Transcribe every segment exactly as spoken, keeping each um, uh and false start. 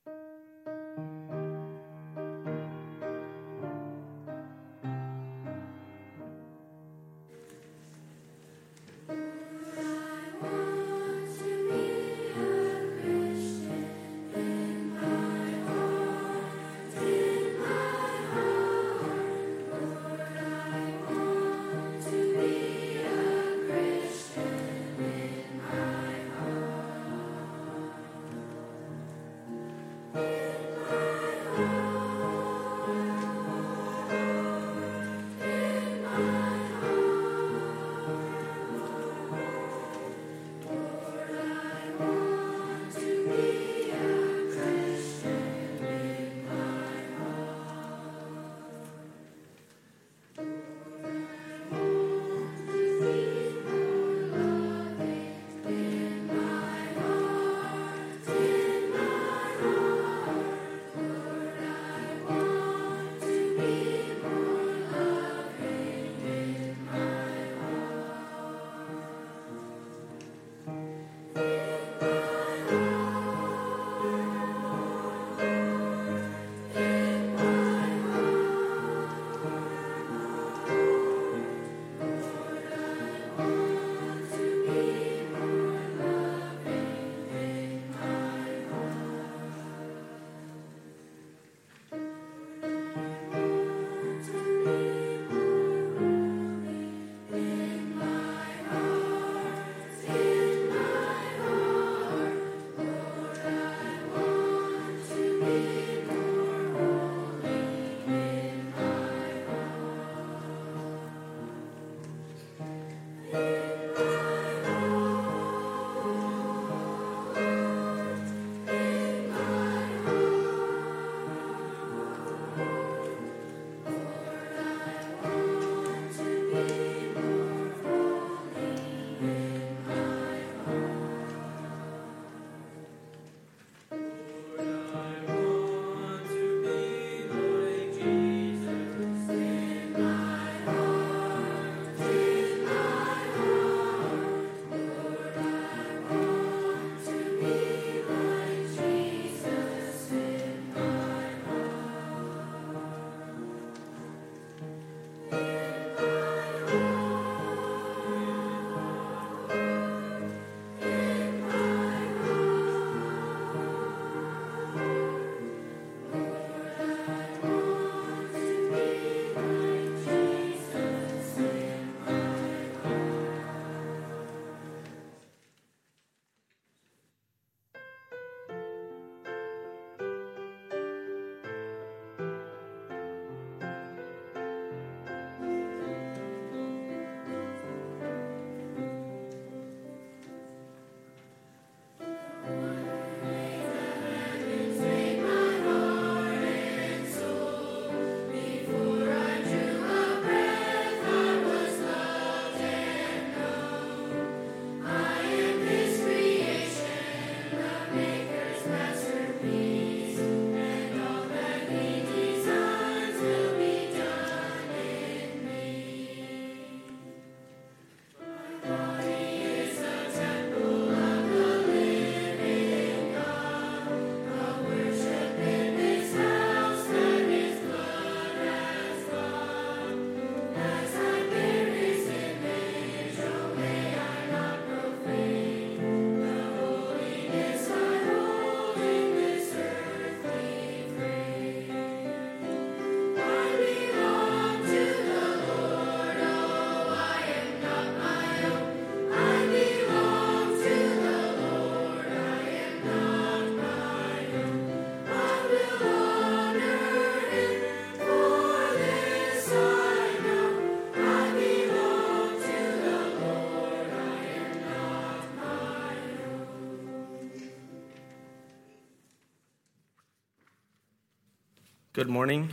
Good morning.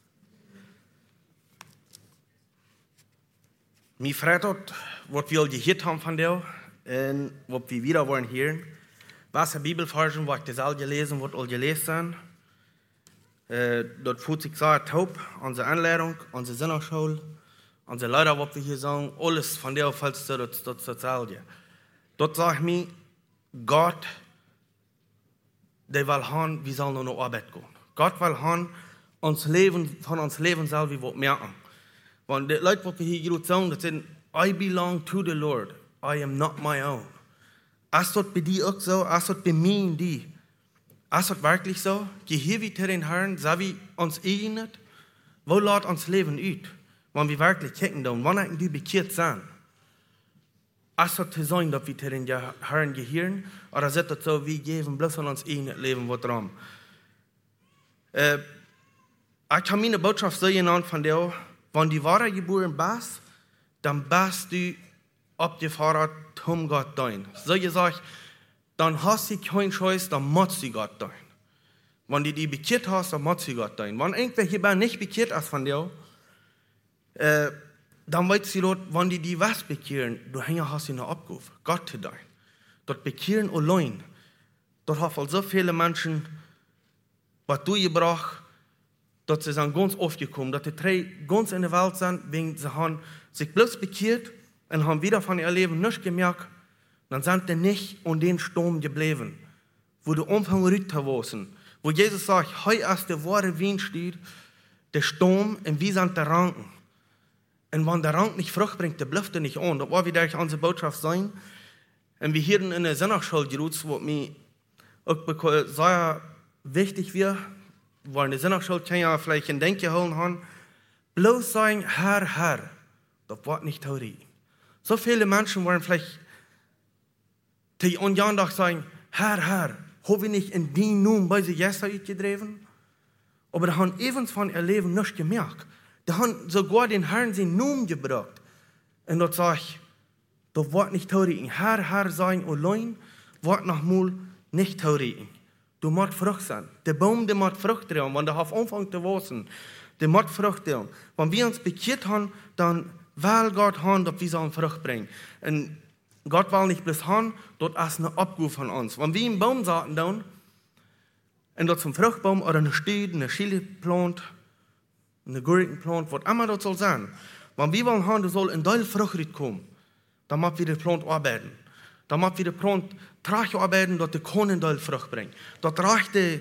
Mij vraagt het wat we al gehoord haben von dir und was wir wieder wollen hören. Was der Bibelforschung, was ich das all gelesen, was all gelesen äh, dort fühlt sich sehr taub, unsere Anleitung, unsere Sinnerschule, unsere Leiter, was wir hier sagen, alles von der falls du dort dort erzählt dir. Dort sag ich mir, Gott der will haben, wir sollen noch Arbeit gehen. Gott will haben, uns Leben, von uns Leben soll wir was merken. Wenn die Leute, die wir hier sagen, das sind, I belong to the Lord, I am not my own. Ist das bei dir auch so? Ist das bei mir und dir? Ist das wirklich so? Gehören wir zu den Herrn, so wie uns eignet? Wo lädt uns Leben aus? Wenn wir wirklich kicken, dann, wann die bekehrt sind? Ist das zu sein, dass wir zu den Herrn gehören? Oder ist das so, wir geben bloß an uns eigenes Leben was dran? Äh, ich kann meine Botschaft so genannt von dir, wenn die wahre geboren bist, dann bist du auf dem Fahrrad um Gott dein. So gesagt, dann hast du keinen Scheiß, dann musst du Gott dein. Wenn du die bekehrt hast, dann musst du Gott dein. Wenn irgendwer hierbei nicht bekehrt ist von dir, äh, dann weißt du dort, wenn die die was bekehren, du hänger hast du eine Abgabe, Gott zu dein. Dort bekehren allein. Dort haben so viele Menschen, was du gebracht, dass sie sind ganz aufgekommen, dass die drei ganz in der Welt sind, wegen sie haben sich bloß bekehrt und haben wieder von ihr Leben nichts gemerkt, dann sind sie nicht an den Sturm geblieben, wo der Umfang runter war, wo Jesus sagt, heu ist der wahre Wind steht, der Sturm und wir sind der Ranken. Und wenn der Rank nicht Frucht bringt, der bleibt er nicht an. Das war wieder unsere Botschaft sein. Und wir hier in der Sonnachschule geruht, was mir auch sehr wichtig wird, weil in der Sonnachschule kann ja vielleicht ein Denken holen haben, bloß sagen, Herr, Herr, das wird nicht Theorie. So viele Menschen wollen vielleicht die an Tag sagen, Herr, Herr, habe ich nicht in die Namen bei sich gestern uitgedreven? Aber die haben evens von ihr Leben nicht gemerkt. Die haben sogar den Herrn seinen Namen gebracht. Und dort sage ich, das wird nicht Theorie. Herr, Herr sein allein, wird noch mal nicht Theorie. Du musst Frucht sein. Der Baum, der muss Frucht tragen. Wenn der auf Anfang zu wachsen, der muss Frucht tragen. Wenn wir uns bekehrt haben, dann will Gott haben, dass wir so eine Frucht bringen. Und Gott will nicht bloß haben, dort ist eine Abgabe von uns. Wenn wir einen Baum sahen, dann, und dort zum Fruchtbaum oder eine Stüde, eine Chili plant, eine Gurken plant, was immer das soll sein. Wenn wir wollen haben, da soll ein Teil Frucht kommen, dann muss wir den Plant arbeiten. Dann muss wir den Plant trage arbeiten, dass der keinen Teil Frucht bringt. Dort reicht der,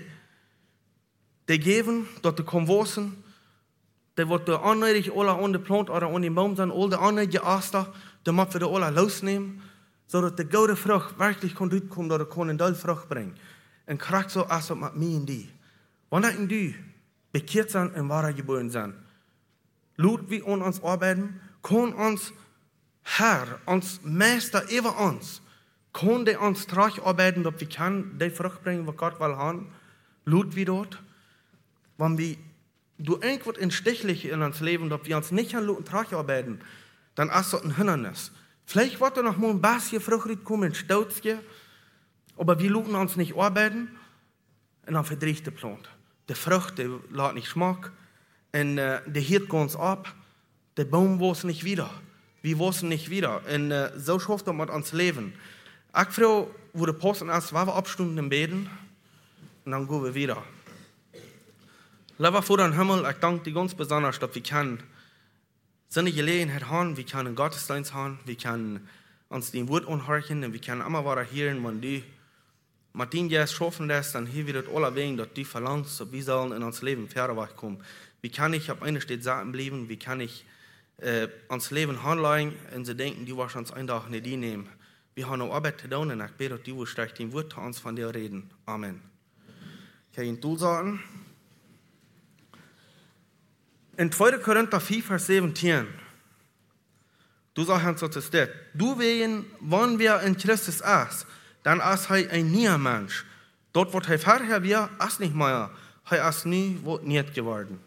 der geben, dass der kann wachsen, der wird der anreidig alle an den Plant oder an den Baum sein, all der anreidige Aster, der muss wir alle losnehmen, sodass der gute Frucht wirklich kann durchkommen, dass er keinen Teil Frucht bringt. Und kriegt so als mit mir und die. Wenn die bekehrt sind und wahre geboren sind, lut wie an uns arbeiten, kann uns Herr, uns Meister über uns, kann der uns trage arbeiten, dass wir kann die Frucht bringen, was Gott will haben, lut wie dort. Wenn wir du irgendwas entstichlich in uns Leben, dass wir uns nicht an Lut trage arbeiten, dann ist das ein Hindernis. Vielleicht wird da noch mal ein bisschen Frucht kommen, ein Stauzchen, aber wir luten uns nicht arbeiten und dann verdreht der Plant. Der Frucht, der lässt nicht Geschmack und äh, der hielt uns ab. Der Baum wächst nicht wieder. Wir wachsen nicht wieder. Und äh, so schafft er mit uns Leben. Ich frage, wo der Posten ist, war wir abstunden im Beten und dann gehen wir wieder. Lieber Vater im Himmel, ich danke dir ganz besonders, dass wir können so eine Gelegenheit haben, wir können einen Gottesdienst haben, wir können uns den Wort anhören und wir können immer wieder hören, wenn du mit den Jahren schaffen lässt, dann hier wird alle wegen, dass du verlangst, dass wir sollen in uns Leben fair kommen. Wie kann ich auf einer Stelle sagen bleiben, wie kann ich äh, ans Leben handeln und sie denken, die wirst uns einen Tag nicht die nehmen. Wir haben eine Arbeit zu tun und ich bete, dass du wirst den Wort zu uns von dir reden. Amen. Ich kann Ihnen du sagen, in zweiter Korinther vier, Vers siebzehn, du sagst uns, das steht, du wegen, wenn wir in Christus ist, dann ist er ein neuer Mensch. Dort, wo er vorher war, ist nicht mehr. Er ist nie, wird nicht geworden.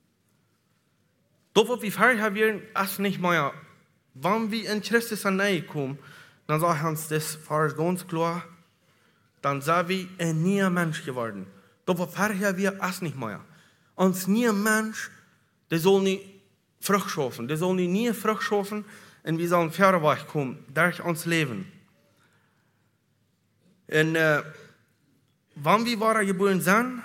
Dort, wo wir vorher waren, ist nicht mehr. Wenn wir in Christus kommen, dann sagt uns das Vers ganz klar, dann sind wir ein neuer Mensch geworden. Dort, wo vorher war, ist nicht mehr. Uns neuer Mensch, der soll nicht Frucht schaffen. Der soll nicht nie Frucht schaffen und wir sollen fair kommen, durch uns Leben. Und äh, wenn wir wahre geboren sind,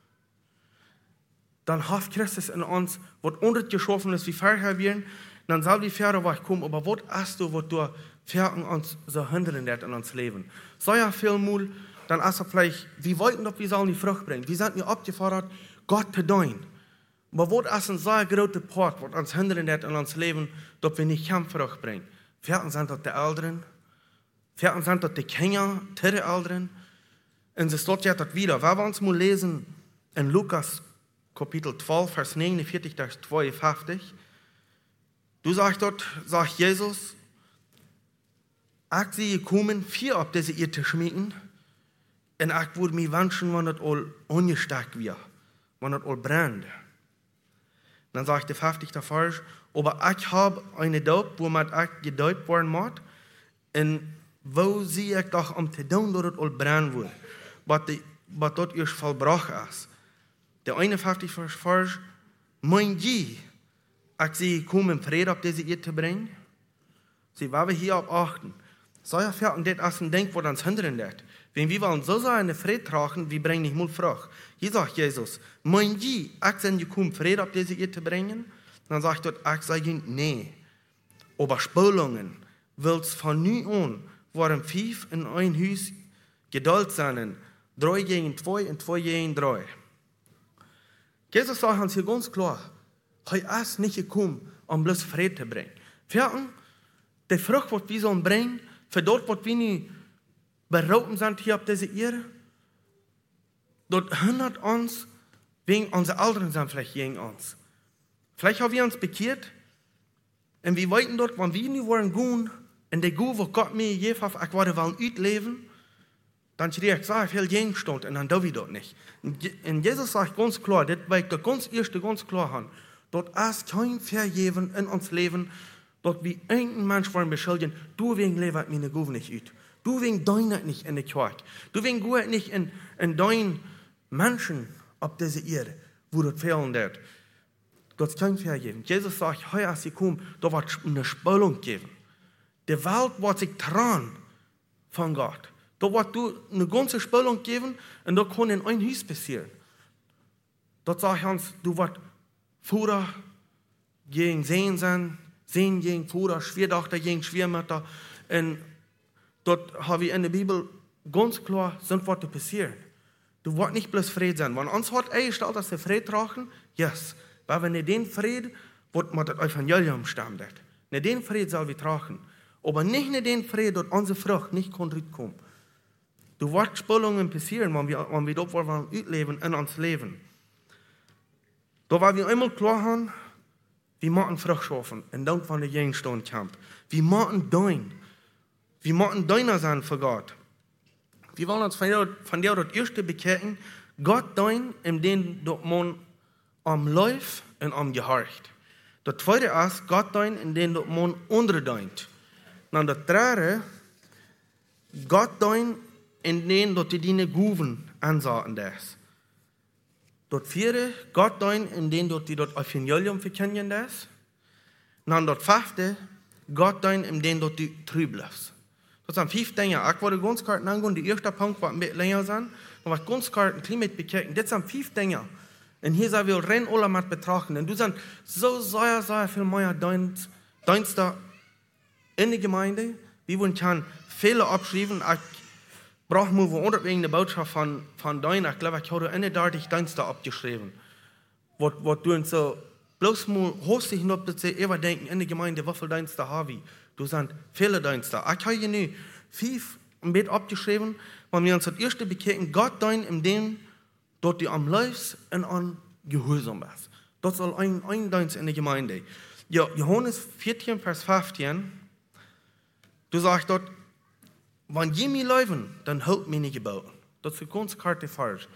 dann hat Christus in uns, was unter geschaffen ist, wie vorher werden, dann soll die fair kommen. Aber was hast du, was du fair uns so hindern wird in uns Leben? So ja viel Mal dann ist er vielleicht, wir wollten doch, wir sollen die Frucht bringen. Wir sind nicht abgefordert, Gott zu dienen. Aber was ist ein sehr großer Part, was uns hindert in unserem Leben, dass wir nicht keine Frucht bringen? Vierten sind das die Älteren, vierten sind das die Kinder, die Älteren. Und es steht ja das wieder. Wenn wir uns mal lesen in Lukas Kapitel zwölf, Vers neunundvierzig bis zweiundfünfzig, du sagst dort, sagt Jesus, ich sehe gekommen, vier auf diese Erde zu schmieden, und ich würde mir wünschen, wenn das all ungesteckt wird, wenn das all brennt. Dann sagt der fünfzig davor, aber ich habe eine Dope, wo man ich gedeutet worden muss, und wo sehe ich doch, um zu tun, dass das all brennen wird, was dort erst vollbracht ist. Der einundfünfzig Vers, mein je, ich sehe gekommen, Frieden auf diese Erde zu bringen. Sie, weil wir hier auf achten, so ja fährt und das ist ein Denk, was uns hindern wird. Wenn wir wollen so eine Frieden tragen, wir bringen nicht mal Frucht. Hier sagt Jesus, mein je, ich bin gekommen, Frieden auf diese Erde zu bringen. Dann sagt dort, ich sage, nee. Aber Spülungen, willst von nun an, waren fünf in ein Haus geduld sein, drei gegen zwei und zwei gegen drei. Jesus sagt uns hier ganz klar, er ist nicht gekommen, um bloß Frieden zu bringen. Vierten, die Frucht, die wir sollen bringen, für dort, was wir nicht beraten sind hier auf dieser Erde, dort hindert uns, wegen unserer Eltern sind vielleicht gegen uns. Vielleicht haben wir uns bekehrt, und wir wollten dort, wenn wir nicht wollen gehen, in der Gute, wo Gott mir gegeben hat, ich wollte wollen ausleben, dann schrie ich, sag, ich will Gegenstand, und dann darf ich dort nicht. Und Jesus sagt ganz klar, das will ich das ganz erste ganz klar haben, dort ist kein Vergeben in uns Leben, dort wie irgendein Mensch wollen beschuldigen, du wegen leben meine Gute nicht ut. Du wegen deiner nicht in der Kirche. Du wegen Gute nicht in, in deinen Menschen auf dieser Erde, wo das fehlen wird. Dort ist kein Vergeben. Jesus sagt, heute als sie kommen, da wird eine Spülung geben. Die Welt wird sich trennen von Gott. Da wird du eine ganze Spülung geben und da kann in ein Haus passieren. Dort sagt uns, du wirst Vater gegen Sehen sein, Sehen gegen Vater, Schwertochter gegen Schwiegermutter. Und dort habe ich in der Bibel ganz klar, sind was passieren. Du wirst nicht bloß Frieden sein. Wenn uns hat eingestellt, dass wir Frieden tragen, yes. Weil wir nicht den Frieden, wird man das Evangelium stammt. Nicht den Frieden soll wir tragen. Aber nicht nur den Frieden, dass unsere Frucht nicht kommen. Du wirst Spülungen passieren, wenn wir, wenn wir dort wollen leben in uns Leben. Da war wir einmal klar haben, wir machen Frucht schaffen, und dann von der Gegenstand kommt. Wir machen dein. Wir machen deiner sein für Gott. Wir wollen uns von dir, von dir das erste bekehren, Gott dein, in dem man am läuft und am gehorcht. Das zweite ist, Gott dein, in dem man unterdeint. Dann das dritte, Gott dein, in dem du deine Guven ansagen darfst. Das vierte, Gott dein, in dem du das Evangelium verkennen darfst. Dann das fünfte, Gott dein, in dem du treu bleibst. Das sind fünf Dinge. Ich wollte ganz kurz angehen, der erste Punkt war ein bisschen länger sein, aber ich ganz kurz ein Klima bekennen. Das sind fünf Dinge. Und hier sollen wir rein alle mit betrachten. Und du sagst, so sehr, sehr viel mehr Dienst da in der Gemeinde. Wir wollen keine Fehler abschreiben. Ich brauche mal woanders wegen der Botschaft von, von deiner. Ich glaube, ich habe eine deutlich Dienst da abgeschrieben. Was, was du so bloß mal hostig noch, dass sie immer denken, in der Gemeinde, wie viele Dienste habe ich? Du sagst, viele Dienste. Ich habe hier nur fünf im Bett abgeschrieben, weil wir uns das erste bekehren, Gott dein, in dem dort die am Leibs und an Gehorsam ist. Das soll ein, ein Dienst in der Gemeinde. Ja, Johannes vierzehn, Vers fünfzehn, du sagst dort, wenn je mir leben, dann hält mir nicht gebaut. Das ist ganz karte falsch.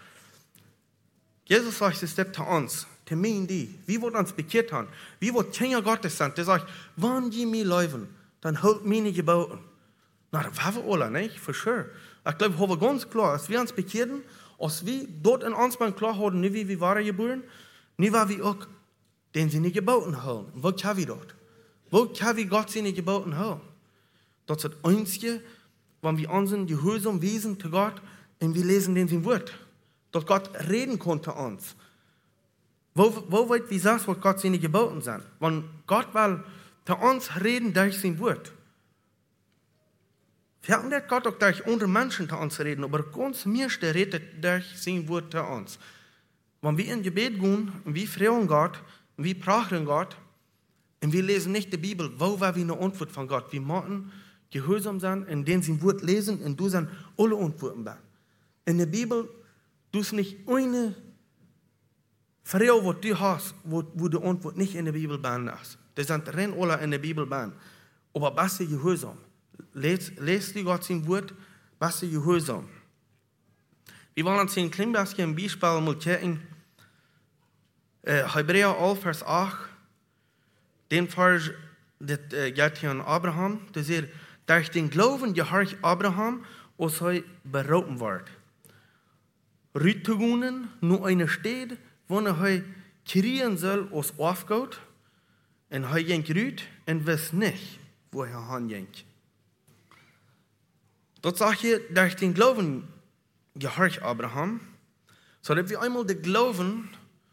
Jesus sagt es zu uns, zu mir und die, wie wir uns bekehrt haben, wie wir Kinder Gottes sind, der sagt, wenn je mir leben, dann hält mir nicht gebaut. Na, das war wir alle, nicht? For sure. Ich glaube, wir haben ganz klar, als wir uns bekehren, als wir dort in uns mal klar haben, nicht wie wir waren geboren, nicht wie wir auch, den sie nicht gebaut haben. Wo kann wir dort? Wo kann wir Gott sie nicht gebaut haben? Das ist das Einzige, wenn wir unseren Gehorsam Wesen zu Gott und wir lesen den sein Wort. Dass Gott reden konnte uns. Wo, wo weit wie sagst, was Gott sie nicht gebaut sind? Wenn Gott will zu uns reden durch sein Wort. verändert Gott auch durch andere Menschen zu uns reden, aber ganz meiste redet durch sein Wort zu uns. Wenn wir in Gebet gehen, und wir fragen Gott, und wir prachen Gott, und wir lesen nicht die Bibel, wo war wir eine Antwort von Gott? Wir machen gehorsam sein, indem sie ein Wort lesen, und du sind alle Antworten da. In der Bibel, du hast nicht eine Frage, was du hast, wo, wo die Antwort nicht in der Bibel ist. Das sind rein alle in der Bibel. Aber was ist gehorsam? Lest, lest die Gott sein Wort, was ist gehorsam? Wir wollen uns ein klein bisschen ein Beispiel mal checken. Äh, Hebräer elf, Vers acht. Den Vers, das äh, geht hier an Abraham. Das ist, durch den Glauben gehorcht Abraham, als er berufen wird. Rüttegungen, nur eine Stadt, wo er kriegen soll aus Aufgaut. Und er ging rüt und weiß nicht, wo er hinging. Dort sagt er, durch den Glauben gehorcht Abraham, so dass wir einmal den Glauben,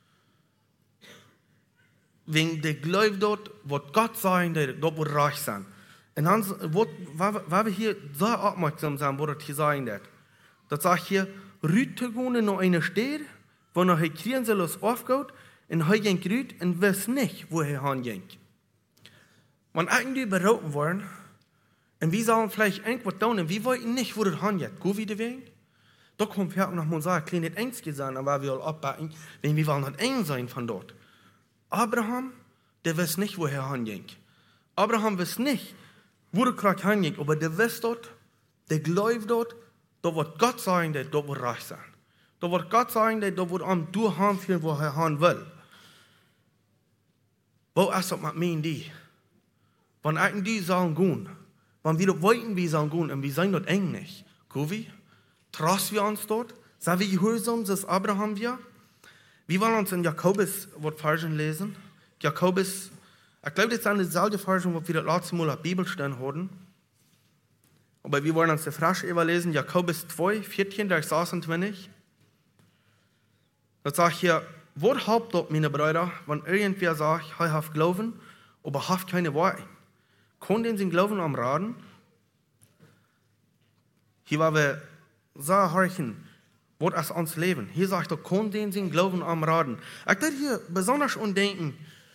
wegen der Glaube dort, was Gott sagen, dort wird reich sein. Und dann, weil wir hier sehr aufmerksam sind, wo das hier sagen wird, das sagt hier, Rüttegungen noch eine Stadt, wo er kriegen soll aus Aufgaut, und er ging rüt und weiß nicht, wo er hinging. Wenn irgendwie beraten worden, und wir sollen vielleicht irgendwas tun, und wir wollten nicht, wo das hingeht. Go wieder wegen? Da kommt ja noch mal sagen, klein nicht ängstlich sein, aber wir wollen abbacken, wenn wir wollen nicht eng sein von dort. Abraham, der weiß nicht, wo er hinging. Abraham weiß nicht, wo der gerade hinging, aber der weiß dort, der glaubt dort, da wird Gott sagen, da wird reich sein. Da wird Gott sagen, da wird am du haben viel, wo er haben will. Wo ist das mit mir und die? Wenn eigentlich die sollen gehen, wenn wir wollten, wir sollen gehen, und wir sind dort eng nicht. Kuvi, traust wir uns dort? Sind wir gehorsam, das Abraham wir? Wir wollen uns in Jakobus was Versen lesen. Jakobus, ich glaube, das ist dieselbe Versen, was wir das letzte Mal in der Bibel stehen hatten. Aber wir wollen uns die Frage überlesen, Jakobus zwei, vierzehn, sechsundzwanzig. Das sagt hier, was habt ihr, meine Brüder, wenn irgendwer sagt, ich habe Glauben, aber habt keine Worte? Kann den sie Glauben am Raden? Hier war wir sehr horchen, was ist uns Leben? Hier sagt er, kann den sie Glauben am Raden? Ich würde hier besonders denken,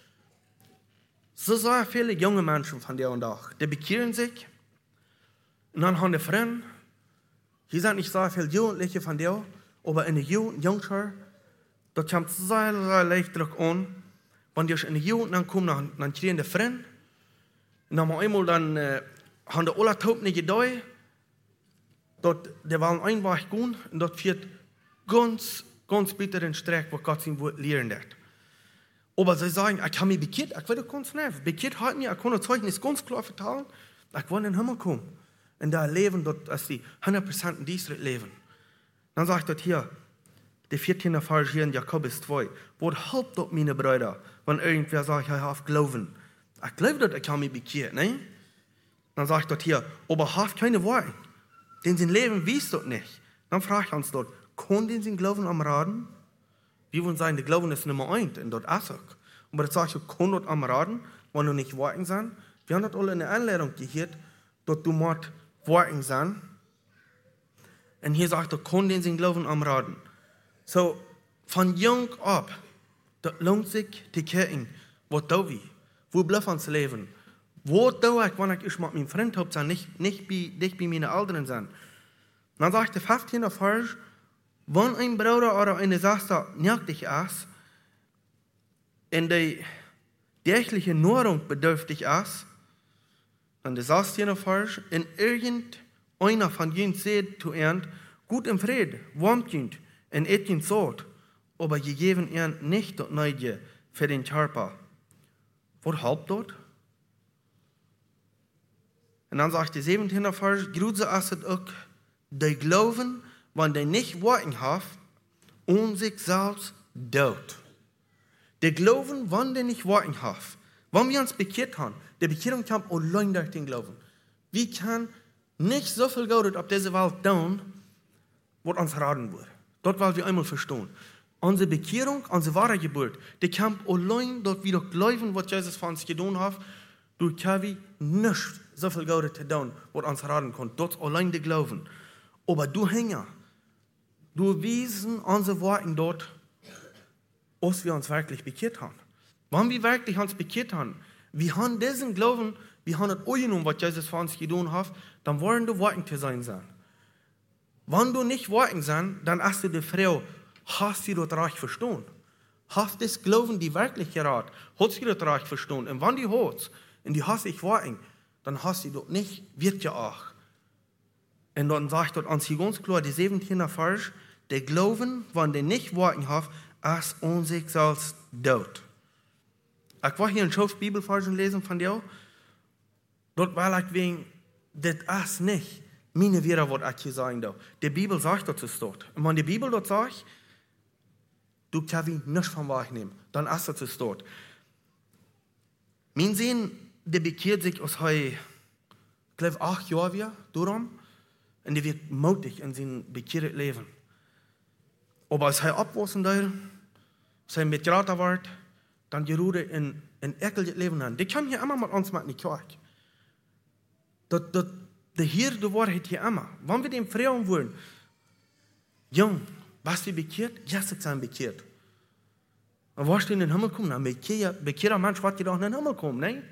so sehr viele junge Menschen von der und auch, die bekehren sich, und dann haben die Freunde, hier sind nicht so viele Jugendliche von der, aber in der Jugend, Jungschar, da kommt es sehr, sehr leicht drauf an, wenn die in der Jugend dann kommen, dann, dann kriegen die Freunde, und dann einmal dann, äh, haben die alle Tauben nicht gedauert, dort, die wollen einfach gehen, und dort führt ganz, ganz bitter den Streck, wo Gott sein Wort lehren wird. Aber sie sagen, ich habe mich bekehrt, ich werde ganz nervig. Bekehrt hat mich, ich kann das Zeugnis ganz klar vertellen, ich will in den Himmel kommen. Und da leben, dort, als die hundert Prozent in diesem leben. Dann sagt dort hier, der vierzehnte Vers hier in Jakobus zwei, was helpt dort meine Brüder, wenn irgendwer sagt, ich habe Glauben? Ich glaube dort, ich habe mich bekehrt, ne? Dann sagt dort hier, aber habt keine Worte, denn sein Leben wisst dort nicht. Dann fragt er uns dort, kann den sein Glauben am Raden? Wir wollen sagen, der Glauben ist Nummer eins, und dort ist er. Aber das sagt er, kann dort am Raden, wenn du nicht warten sein. Wir haben dort alle eine Einladung gehört, dort du musst warten sein. Und hier sagt er, kann den sein Glauben am Raden. So, von jung ab, das lohnt sich zu gucken, was tue ich? Wo bleibt uns Leben? Wo tue ich, wenn ich mit meinem Freund habe, nicht, nicht, bei, nicht bei meinen Eltern sein? Dann sagt der fünfzehnte Vers, wenn ein Bruder oder eine Schwester nötig ist, in der täglichen Nahrung bedürftig ist, dann der sechzehnte Vers, in irgendeiner von ihnen seht zu ihnen, gut im Frieden, warmtend, und etchen Sod, aber gegeben ihnen nicht dort Neugier für den Körper. Was halb dort? Und dann sagt der siebzehnte Vers, grüße es auch, die glauben, wenn die nicht warten haben, und sich selbst dort. Die glauben, wenn die nicht warten haben. Wenn wir uns bekehrt haben, die Bekehrung kam allein durch den Glauben. Wir können nicht so viel Geld auf diese Welt tun, was uns raten wird. Dort wollen wir einmal verstehen. Unsere Bekehrung, unsere wahre Geburt, die kam allein dort wieder glauben, was Jesus für uns getan hat, Du kannst nicht so viel Gutes tun, was uns raten kann. Dort allein die Glauben. Aber du Hänger, du wiesen unsere Worte dort, was wir uns wirklich bekehrt haben. Wenn wir wirklich uns bekehrt haben, wir haben diesen Glauben, wir haben das angenommen, was Jesus für uns getan hat, dann wollen du Worten zu sein sein. Wenn du nicht Worten sein, dann hast du die Frau, hast du das recht verstanden? Hast du das Glauben, die wirkliche Rat, hast du das recht verstanden? Und wenn du hast, und die hast ich Worten, dann hast du das nicht, wird ja auch. Und dann sagt dort uns hier ganz klar, die siebzehnter Vers, der Glauben, wenn der nicht Worten hat, als an sich selbst dort. Ich war hier in Schofs Bibelversen lesen von dir. Dort war ich wegen, das ist nicht meine Wehre, was ich hier sagen darf. Die Bibel sagt das ist dort. Und wenn die Bibel dort sagt, du kannst ihn nicht von wahr nehmen, dann ist das ist dort. Mein Sehen, der bekehrt sich aus heu, ich glaube, acht Jahre wieder, darum, und der wird mutig in sein bekehrtes Leben. Aber als er abwassen da, als er mit Grater wird, dann geruht er in ein ekliges Leben an. Die kommen hier immer mit uns mit in die Kirche. Das, das, der hier, die Wahrheit hier immer. Wenn wir dem fragen wollen, Jung, was wir bekehrt? Ja, sie sind bekehrt. Und was du in den Himmel kommen? Ein bekehrter Mensch wird doch in den Himmel kommen, nein?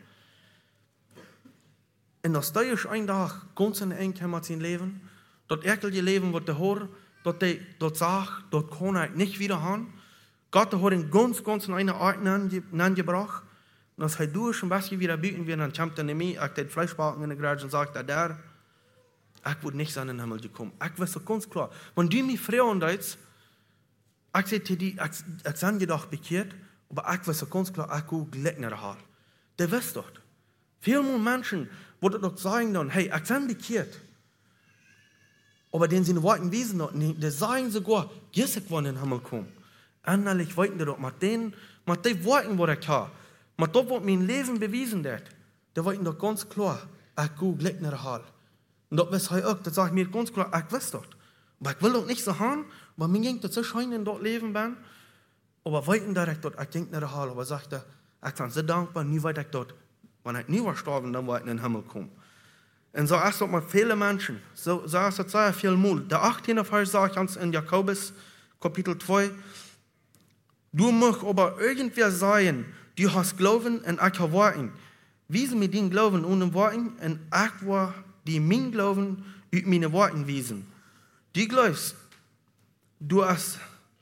Und das ist ein Tag ganz in eng mit sein Leben. Das eklige Leben, was der Herr, dort der, dort sagt, dort kann er nicht wieder haben. Gott hat ihn ganz, ganz in eine Art angebracht. Und als er durch und was wieder bieten wird, dann kommt er nicht mehr, ich den Fleischbalken in der Garage und sagt, der, ich würde nicht in den Himmel gekommen. Ich weiß das ganz klar. Wenn du mich fragen jetzt, ich sage dir, ich, ich sage dir doch bekehrt, aber ich weiß ganz klar, ich will Glück nicht haben. Der weiß doch. Viele Menschen, die doch sagen dann, hey, ich bin bekehrt. Aber den sie Worten wissen noch nicht, die sagen sogar, Jesus will in den Himmel kommen. Endlich wollten die doch mit den, mit den Worten, die ich habe, mit dem, was mein Leben bewiesen hat, die wollten doch ganz klar, ich will Glück nicht haben. Und das weiß ich auch, das sage ich mir ganz klar, ich weiß das. Aber ich will doch nicht so haben, weil mir ging das so schön in dort leben bin. Aber wollten direkt dort, ich ging nicht haben, aber sagte, ich bin so dankbar, nie weiter dort. Wenn ich nie war gestorben, dann wollte ich in den Himmel kommen. Und so ist es mit vielen Menschen. So, so ist es sehr viel Mut. Der achtzehnte Vers sagt uns in Jakobus, Kapitel zwei, du musst aber irgendwer sein, du hast Glauben und ich habe Worten. Wiese mir den Glauben ohne Worten und ich war die mein Glauben über meine Worten wiesen. Du glaubst, du hast,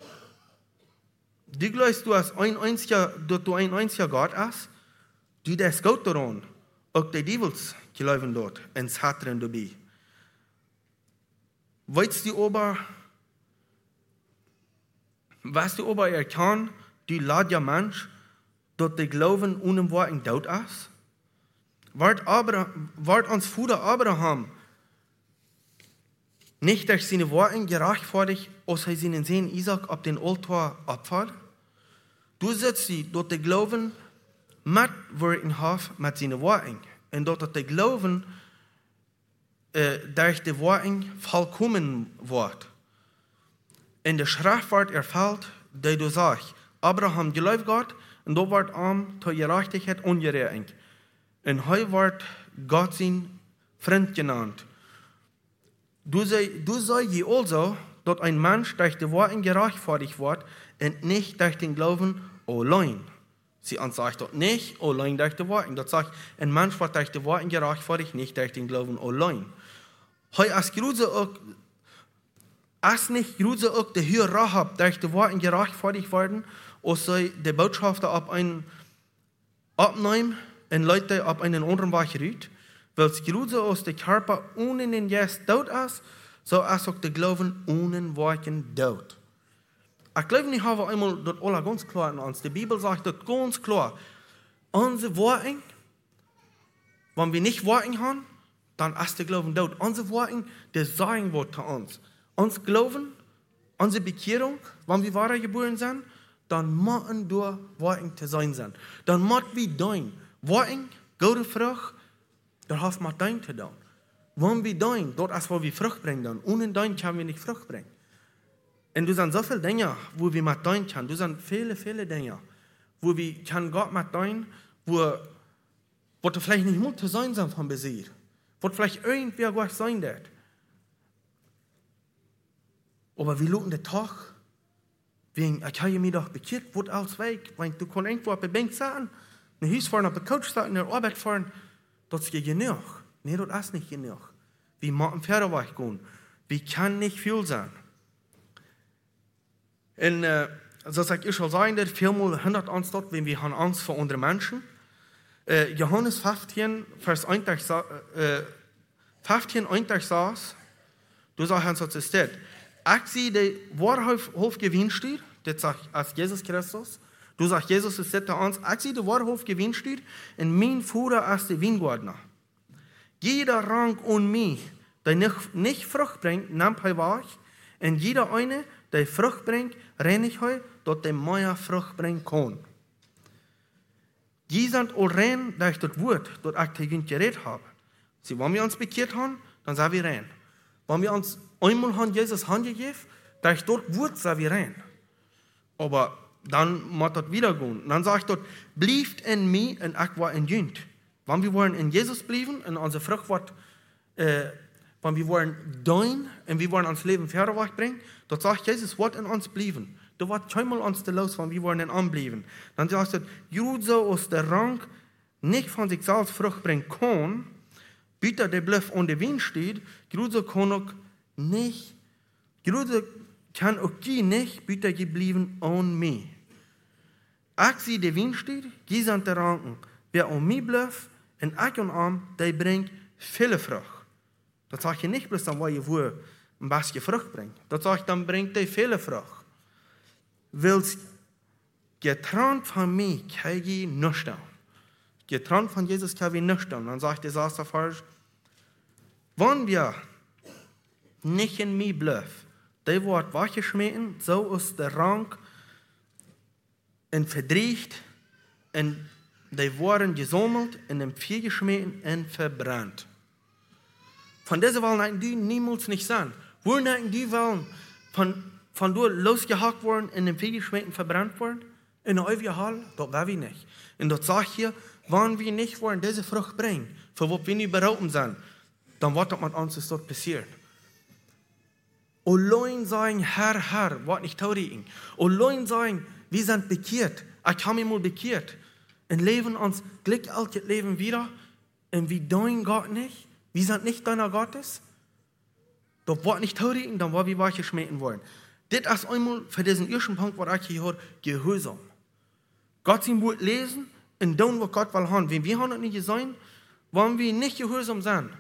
du glaubst, du hast ein einziger, dass du ein einziger Gott hast, du das Gott daran, auch die Devils glauben dort, ins Herz drin dabei. Weißt du aber, was du aber erkannt, du ladja Mensch, dass der Glauben ohne Worten dort ist? Wart, wart uns Vater Abraham nicht durch seine Worte gerechtfertigt, als er seinen Sohn Isaac auf den Altar abfällt? Du setzt sie, dass der Glauben mit Worten hat, mit seinen Worten. Und dass der Glauben äh, durch die Worte vollkommen wird. In der Schrift wird erfüllt, die du sagst, Abraham glaubt Gott, und da wird ihm zur Gerechtigkeit ungerechnet. Und heute wird Gott sein Freund genannt. Du sagst je also, dass ein Mensch durch die Worte gerechtfertigt wird und nicht durch den Glauben allein. Sie sagt dort nicht allein durch die Worte. Das sagt, ein Mensch wird durch die Worte gerechtfertigt, nicht durch den Glauben allein. Heute ist Gruse auch, ist nicht Gruse auch der Höhe Rahab durch die Worte gerechtfertigt worden, als sie die Botschafter ab einen abnehmen und Leute ab einen anderen Weg rüht, weil es Gruse aus der Körper ohne den Geist tot ist, so ist auch der Glauben ohne Worten tot. Ich glaube, ich habe einmal das alles ganz klar in uns. Die Bibel sagt das ganz klar. Unsere Worte, wenn wir nicht Worte haben, dann ist der Glauben tot. Unsere Worte, das sagen wir zu uns. Uns Glauben, unsere Bekehrung, wenn wir wahre geboren sind, dann müssen wir Worte zu sein sein. Dann müssen wir dein Worte, gute Frucht, da hast du dein zu tun. Wenn wir dein, dort ist, wo wir Frucht bringen, dann ohne dein können wir nicht Frucht bringen. Und du sind so viele Dinge, wo wir mit dein können. Du sind viele, viele Dinge, wo wir kann Gott mit dein, wo Wat er vielleicht nicht muss sein sein von Besir. Wat vielleicht irgendwer was sein wird. Aber wir schauen den Tag, wegen, ich habe mich doch bekehrt, wird alles weg. Wenn du kannst irgendwo auf der Bank sitzen, ein Haus fahren, auf der Couch sitzen, in der Arbeit fahren, das ist genug. Nee, das ist nicht genug. Wir müssen Pferdeweg gehen. Wir können nicht viel sein. Und äh, so sag ich schon sagen, dass vielmal hindert uns dort, wenn wir haben Angst vor anderen Menschen. Äh, Johannes fünfzehn, Vers eins, äh, fünfzehn, eins saß, du sagst, was ist das? Ich sehe, der Wahrhof gewinnt steht, das sagt als Jesus Christus. Du sagst, Jesus ist das uns. Ich sehe, der Wahrhof gewinnt steht, und mein Vater ist der Weingärtner. Jeder Rang und mich, der nicht, nicht Frucht bringt, nimmt er weg, und jeder eine, der Frucht bringt, renne ich heu, dass der mehr Frucht bringen kann. Die sind all rein, da ich das Wort, das ich dir geredet habe. Sie, wenn wir uns bekehrt haben, dann sind wir rein. Wenn wir uns einmal haben Jesus Hand gegeben, da ich dort Wort, sind wir rein. Aber dann muss das wieder gehen. Dann sage ich dort, blieft in mir und ich war in Jünd. Wenn wir wollen in Jesus bleiben, und unsere Frucht wird, äh, wenn wir wollen dein und wir wollen uns Leben vorwärts bringen, dort sagt Jesus, wird in uns bleiben. Da wird keinmal uns da los, wenn wir wollen in anbleiben. Dann sagt er, Jude aus der Rang nicht von sich selbst Frucht bringen kann, bitte der Bluff und der Wind steht, Jude kann auch nicht, Jude kann auch die nicht, bitte geblieben an mich. Ich sehe, der Wind steht, die sind der Ranken. Wer an mich bleibt, und ich und an, der bringt viele Frucht. Das sage ich nicht bloß dann, weil ihr wohl ein bisschen Frucht bringt. Das sage ich, dann bringt der viele Frucht. Willst getrennt von mir, kann ich nicht tun. Getrennt von Jesus kann ich nicht tun. Dann sagt der Saster falsch, wenn wir nicht in mir bleiben, der wird weggeschmissen, so ist der Rang und verdreht, und die wurden gesammelt, in dem Feuer geschmissen und verbrannt. Von dieser wollen die niemals nicht sein. Wollen die wollen von, von dort losgehackt worden, in dem Feuer geschmissen, verbrannt worden? In der ewigen Halle? Das wollen wir nicht. Und das sagt hier, wenn wir nicht wollen, diese Frucht bringen, für was wir nicht berauben sind, dann wird das mit uns dort passieren. Allein sagen, Herr, Herr, was nicht taurigen. Allein sagen, wir sind bekehrt. Ich habe mich mal bekehrt. Und leben uns Glück altes Leben wieder. Und wir dein Gott nicht. Wir sind nicht deiner Gottes. Das wird nicht taurigen, dann wollen wir welche schmecken wollen. Das ist einmal für diesen ersten Punkt, was ich hier höre, Gehorsam. Gott sein Wort lesen und tun, was Gott will haben. Wenn wir haben das nicht sein, wollen wir nicht gehorsam sein.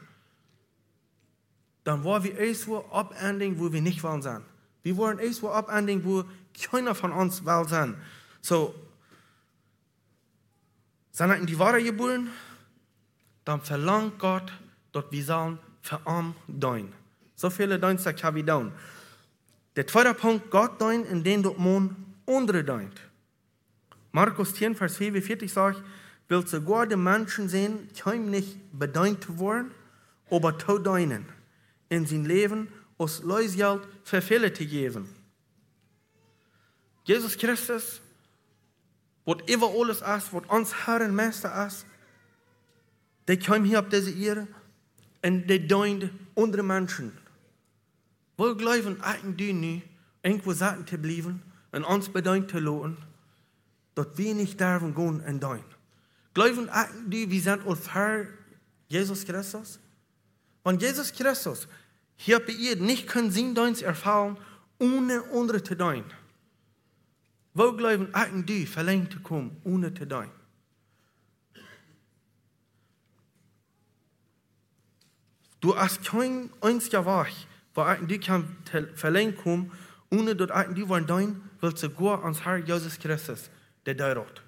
Dann wollen wir irgendwo abenden, wo wir nicht wollen sein. Wir wollen irgendwo abenden, wo keiner von uns will sein. So, sind wir in die Ware geboren, dann verlangt Gott, dass wir sollen für ihn dienen. So viele Dienste haben wir tun. Der zweite Punkt, Gott dienen, in dem du man andere dient. Markus zehn, Vers vierundvierzig sagt, will sogar die Menschen sehen, kein nicht bedient worden, aber zu dienen. In sein Leben aus Leusgeld für viele zu geben. Jesus Christus, was immer alles ist, was uns Herr und Meister ist, der kam hier auf diese Erde und der dient andere Menschen. Wir glauben eigentlich nicht, irgendwo satten zu bleiben und uns bedient zu lassen, dass wir nicht dürfen gehen und dienen. Glauben eigentlich, wir sind all für Jesus Christus? Wenn Jesus Christus hier bei ihr nicht können sein Dienst erfahren, ohne andere zu dienen. Wo glauben eigentlich verlangt zu kommen, ohne zu dienen? Du hast kein einziger Weg, wo eigentlich kann verlangt kommen, ohne dass eigentlich wollen dienen, willst du sogar ans Herr Jesus Christus, der deuert.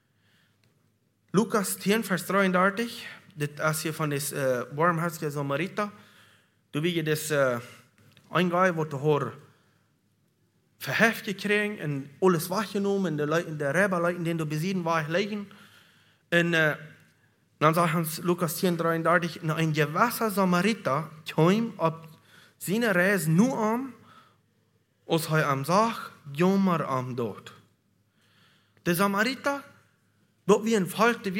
Lukas zehn, Vers dreiunddreißig, das ist hier von des äh, barmherzigen Samariter. Du bist das äh, eingehen, wo du hast verheft gekriegt und alles wahrgenommen, in der, in der Räberleuten, den du besiegen war, liegen. Und äh, dann sagt uns Lukas zehn, dreiunddreißig, ein gewisser Samariter kam auf seine Reise nur an, als er am Sach, jammer am dort. Der Samariter, dort wie ein Volk, der wie ein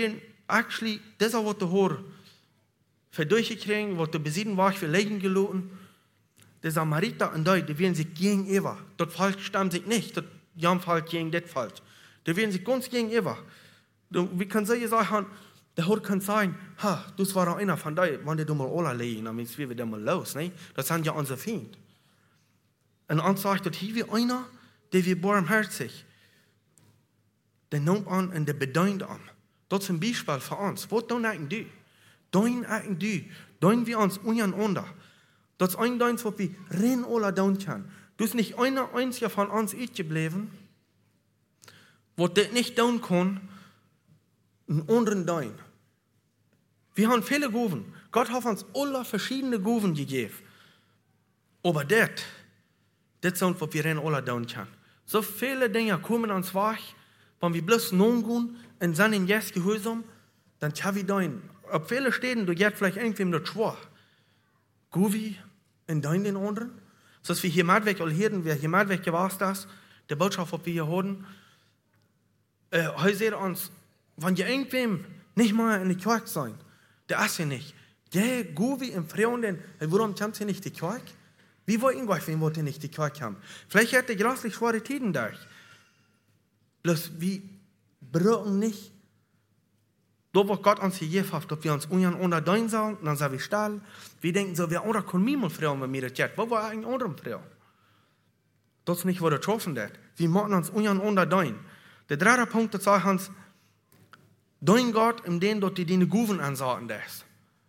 actually, das ist was du hör, für durchgekriegen, was du besiegen warst, für Leben gelungen. Die Samariter und die, die werden sich gegenüber. Das falsch stammt sich nicht, das jam falsch gegen das falsch. Die werden sich ganz gegenüber. Wie kann sie sagen, der Hort kann sagen, ha, das war einer von denen, wenn die du mal alle legen, dann müssen wir wieder mal los, ne? Das sind ja unsere Feinde. Und dann sagt er, hier wie einer, der wir barmherzig, der nimmt an und der bedeutet an. Das ist ein Beispiel für uns. Was tun eigentlich du? Dein eigentlich du. Dein wir uns untereinander. Das ist ein Dein, was wir rein alle tun können. Du bist nicht einer einziger von uns geblieben, was das nicht tun kann, einen anderen Dein. Wir haben viele Gaben. Gott hat uns alle verschiedene Gaben gegeben. Aber das, das sind, was wir rein alle tun können. So viele Dinge kommen uns weg, wenn wir bloß nun gehen und sind in Jesu Gehorsam, dann können wir dein. Auf viele Städten, du gehst vielleicht irgendwem das schwach. Gehen wir in dein den anderen? So dass wir hier mal weg hören, wer hier mal weg gewasst das, der Botschaft, die wir hier hören, äh, heute seht uns, wenn ihr irgendwem nicht mal in die Kirche sein, der ist ja nicht. Der gehen wir im Freien, warum kommt ihr nicht die Kirche? Wie wollt ihr gleich, wenn ihr nicht die Kirche haben? Vielleicht hat ihr grauslich schwere Tiden da. Bloß wir brauchen nicht, da wo Gott uns gegeben hat, dass wir uns unter dein sagen, dann sind wir still. Wir denken so, wir anderen können niemand fragen, wenn wir das tun. Wo war eigentlich anderen fragen? Das ist nicht, was das schaffen wird. Wir machen uns unter dein. Der dritte Punkt, das sagt uns, dein Gott, in dem dort die deine Guven ansagen das.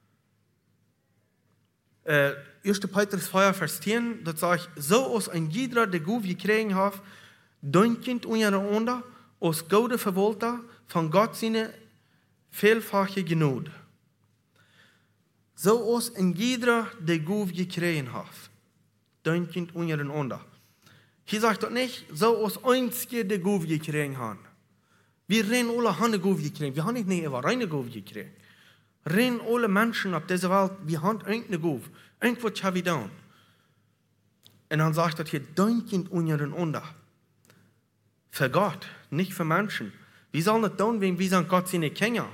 Äh, erster Petrus vier, Vers zehn, das sagt, so aus ein jeder, der Guv gekriegt hat, dein Kind untereinander, aus Gode verwolter, von Gott seine vielfache Gnade. So aus ein jeder, der Guv gekriegt hat, dein Kind untereinander. Hier sagt er nicht, so aus einzige, der Guv gekriegt hat. Wir rennen alle haben eine Guv gekriegt. Wir haben nicht nur eine Guv gekriegt. Rennen alle Menschen auf dieser Welt, wir haben irgendeine Guv. Irgendwas haben wir getan. Und dann sagt er hier, dein Kind untereinander. Für Gott, nicht für Menschen. Wir sollen das tun, wenn wir sind Gott seine Kinder.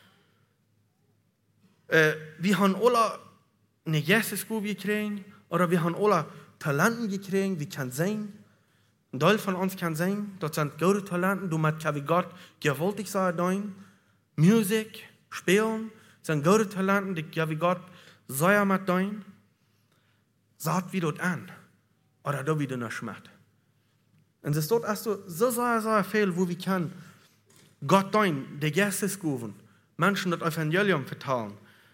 Äh, wir haben alle eine Jesus-Guv gekriegt, oder wir haben alle Talenten gekriegt, wie kann sein. Ein Teil von uns kann sein, das sind gute Talenten, du musst wie Gott gewaltig sein, Musik, Spielen, sind gute Talenten, die wie Gott sei mit dein. Sagt wie dort an, oder da wieder nicht schmeckt. Und es ist dort erst so, so sehr, sehr viel, wo wir können Gott dein, der Geistes geben, Menschen das Evangelium verteilen.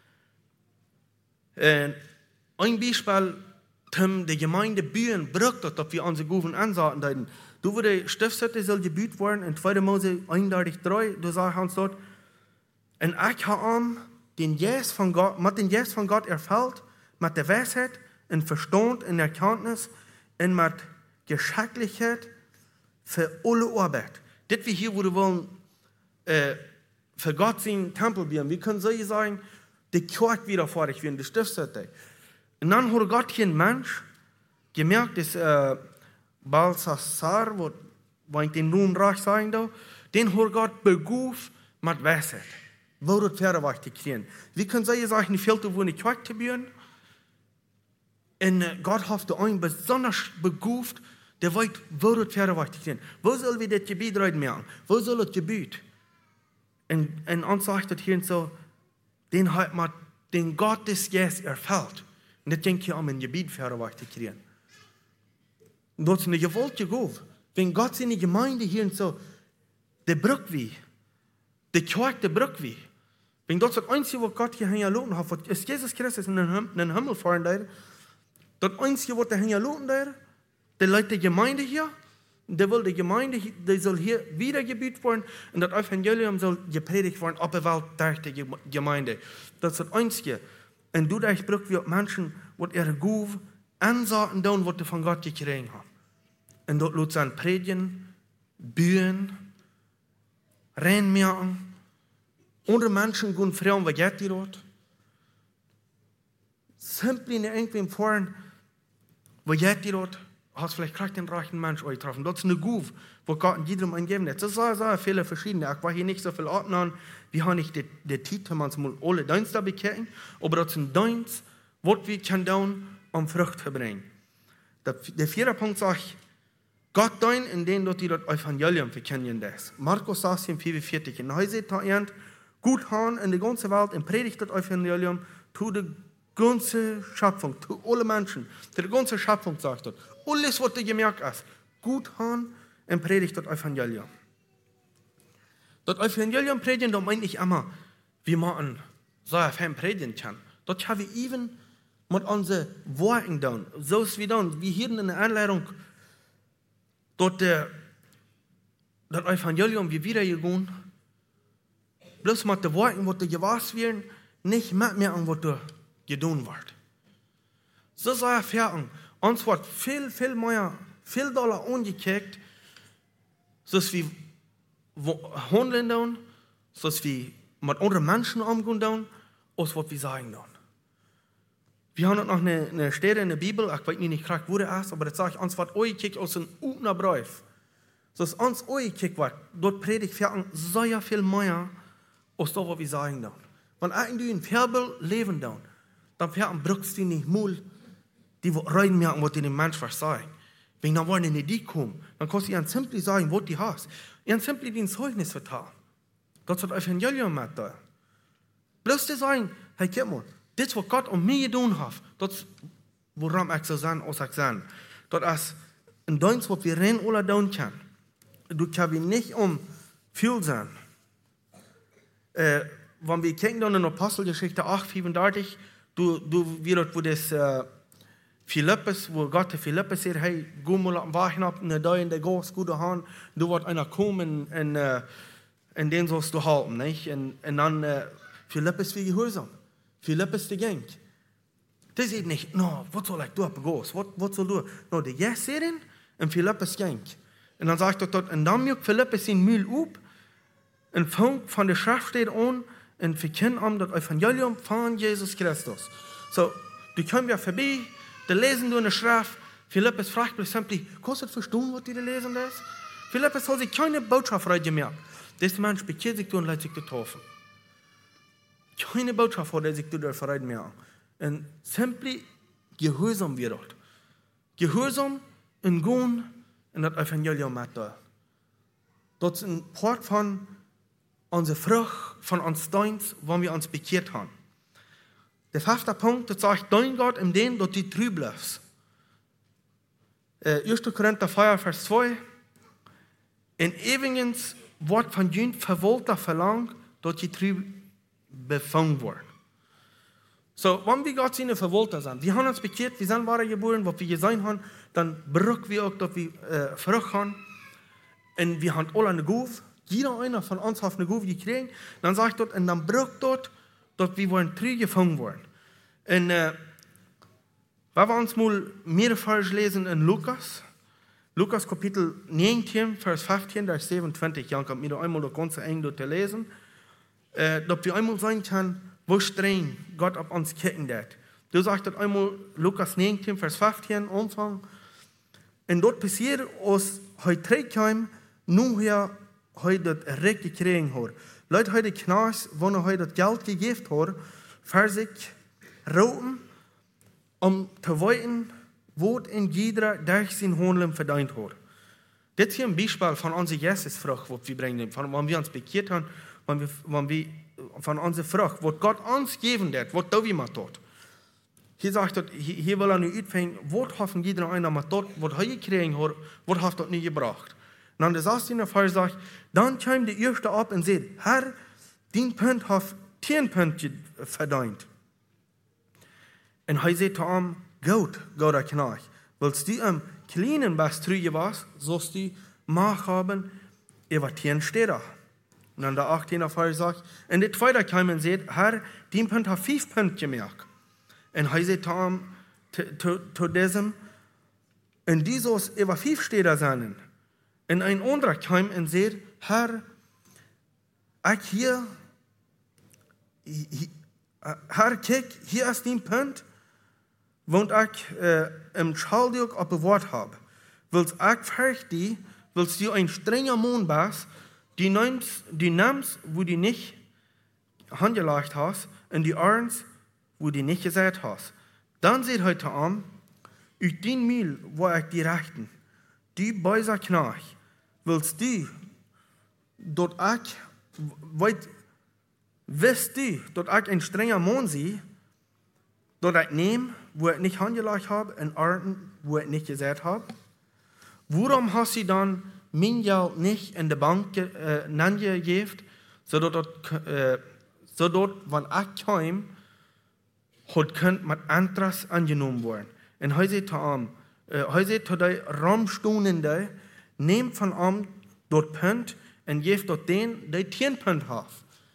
Äh, ein Beispiel, Tim, die Gemeinde Bühren braucht das, dass wir unsere Guven ansagen. Du wurde Stiftshütte soll gebüht werden, in zweiter Mose einunddreißig drei, du sagst uns dort, und ich habe den Jes von Gott, mit den Jes von Gott erfüllt, mit der Weisheit, in Verstand, in Erkenntnis, und mit Geschicklichkeit für alle Arbeit. Das wir hier, wo wir wollen, äh, für Gott seinen Tempel bauen. Wir können so sagen, die Kirche wieder fertig werden, die Stiftshütte. Und dann hat Gott hier ein Mensch gemerkt, dass äh, Balthasar, wo ich den Ruhm reich sagen darf, den hat Gott berufen mit Weisheit. Wo das Pferde zu kriegen. Wir können sagen, sagen, die Filter, wo nicht Kirche zu bauen. Und äh, Gott hat einen besonders berufen, der weiß, wo das Pferde zu kriegen. Wo soll wir das Gebiet rein machen? Wo soll das Gebiet? Und, und uns sagt das hier so, den hat man den Gott des Jes erfüllt. Und das denke ich, um ein Gebiet für zu kriegen. Und das ist eine gewollte Gabe. Wenn Gott seine Gemeinde hier so, der braucht wie, der Kirche, der braucht wie. Wenn das das Einzige, was Gott hier hingelassen hat, ist Jesus Christus in den Himmel fahren, das Einzige, was er hingelassen hat, der leitet die Gemeinde hier, der will die Gemeinde, die soll hier wieder gebiet werden und das Evangelium soll gepredigt werden, auf der Welt durch die Gemeinde. Das ist das Einzige. Und du dich brauchst wie Menschen, die ihre Guv ansagen, tun, was sie von Gott gekriegt haben. Und dort lässt sie predigen, bühen, reinmerken. Andere Menschen gehen fragen, was geht die dort? Simply nicht irgendwem fragen, was geht die dort? hast vielleicht gerade den reichen Mensch euch getroffen. Das ist eine Guf, wo Gott in jedem eingeben hat. Das sind sehr viele verschiedene. Ich war hier nicht so viel ordnen. Wir haben nicht die, die Zeit, um uns mal alle Dienste da bekehren. Aber das sind Dienste, was wir können tun, um Frucht zu bringen. Der, der vierte Punkt sagt, Gott dein, in dem dort die das Evangelium verkennen das. Markus sechzehn, vierundvierzig. Und heute seht ihr, gut haben in der ganzen Welt und predigt das Evangelium zu der ganzen Schöpfung, zu allen Menschen, zu der ganzen Schöpfung, sagt dort. Alles, was du gemerkt hast, gut haben und predigt das Evangelium. Das Evangelium predigen, da meine ich immer, wie man so ein predigen kann. Das haben wir even mit unseren Worten tun. So ist wie dann, wie hier in der Einleitung, dort der, das Evangelium wie wiedergegeben, bloß mit den Worten, was du gewusst werden, nicht mit mehr an, was du getan wird. So sei er uns wird viel, viel mehr, viel doller angekickt, so wie handeln tun, so wie mit anderen Menschen umgehen tun, als was wir sagen tun. Wir haben noch eine, eine Stelle in der Bibel, ich weiß nicht gerade, wo der ist, aber das sage ich, uns wird angekickt aus einem Upner Brief. So dass uns angekickt wird, dort predigt wir sehr viel mehr, als das, was wir sagen tun. Wenn irgendwie ein Verbel leben tun, dann fährt brückst du nicht mal, die rein merken, was die dem Mensch was sagen. Wenn dann wollen in die kommen, dann kannst du ihnen simpel sagen, was die hast. Ihnen simpel den Zeugnis vertrauen. Das hat Evangelium mit da. Bloß zu sagen, hey, guck mal, das, was Gott um mich getan hat, das, woran ich so sagen, auch sagen, das ist ein Dienst, was wir rein oder tun können. Du kannst nicht um viel sein. Äh, wenn wir gucken dann in Apostelgeschichte acht, fünfunddreißig, du, du wirst, wo das äh, Philippus, wo Gott der Philippus sagt, hey, geh mal am Wachen ab, in der Dei, in der Gast, gute Hand, du wird einer kommen, und, äh, und den sollst du halten, nicht? Und, und dann äh, Philippus wie gehorsam. Philippus der ging. Der sagt nicht, no, was soll ich tun, Gast, was, was soll du? No, der yes sagt ihn, und Philippus ging. Und dann sagt er dort, und dann mögt Philippus ihn Mühl up, und fängt von der Schrift steht an, und verkennen am das Evangelium von Jesus Christus. So, du kommst ja vorbei, da lesen du in der Schrift, Philippus fragt mich simply, kannst du verstehen, was die da lesen das? Philippus hat sich keine Botschaft reingemacht. Dieser Mensch bekehrt sich und lässt sich taufen. Keine Botschaft hat er sich da reingemacht. Und simply gehorsam wird dort. Gehorsam und gehen in das Evangelium mit da. Das ist ein Part von unsere Frucht, von uns Dienst, wo wir uns bekehrt haben. Der fünfte Punkt, das sagt, dein Gott in dem, dass du treu bleibst. Äh, erster Korinther vier, Vers zwei. In ewigens Wort von Jünd verwolter verlangt, dass die treu befangen werden. So, wenn wir Gott seine Verwolter sind, wir haben uns bekehrt, wir sind wahre geboren, was wir gesehen haben, dann brücken wir auch, dass wir äh, Frucht haben. Und wir haben alle eine Guf. Jeder einer von uns hat eine Guf gekriegt. Dann sagt dort, und dann brücken dort, dass wir wollen treu gefangen werden. Und äh, wenn wir uns mal mehr falsch lesen in Lukas, Lukas Kapitel neunzehn, Vers fünfzehn, da ist siebenundzwanzig, Jan kann mir da einmal das ganze eng dort lesen, äh, dass wir einmal sagen können, wo streng Gott auf uns kicken wird. Du sagst dort einmal Lukas neunzehn, Vers fünfzehn, Anfang, und dort passiert, als heute trägt, nun hier heute das Recht gekriegt hat. Leute heute Knas, wenn er heute das Geld gegeben hat, für sich roten, um zu weiten, wo in jeder durch sein Handeln verdient hat. Das ist hier ein Beispiel von unserer Jesusfrucht, die wir bringen, von wenn wir uns bekehrt haben, wenn wir, wenn wir von unserer Frucht, was Gott uns geben wird, was da wir mal tut. Hier sagt er, hier will er nicht utfangen, was hoffen jeder einer mal tut, was er gekriegt hat, was hat er nicht gebracht. Und dann der Satz in der Fall sagt, dann kam der Erste ab und sagt, Herr, den Punt hat zehn Punkte verdient. Und er sagt zu ihm, gut, Gott Knecht, willst du am kleinen was trüge was, sollst du Macht haben, über zehn Städte. Und dann der achtzehnte Fall sagt, und der Zweite kam und sagt, Herr, den Punt hat fünf Punkte gemerkt. Und er sagt zu ihm, zu diesem, und dieses über fünf Städte sein. Und ein anderer kam und sagt, Herr, ich hier, Herr, kijk, hier ist den Punt, wo ich äh, im Schalduk auf ein Wort habe. Wils ik verg die, wils du ein strenger Mann bist, die nimmst, die nimmst, wo die nicht handgelegt hast, und die eins, wo die nicht gesagt hast. Dann seht heute an, uit den Mühl, wo ich die rechten, die Beiser knach, willst du, dort ich, weit, wisst du, dort ich ein strenger Mann sie, dort ich nehm, wo ich nicht handgelegt habe, und Arten, wo ich nicht gesagt habe? Warum hast du dann mein Geld nicht in die Bank äh, gegeben, so dort, äh, so dort, wenn ich kam, hat könnt mit Antras angenommen werden. Und heute am, heute die Raumstunde, nehmt von am dort Punt und gebt dort den, der zehn Punt hat.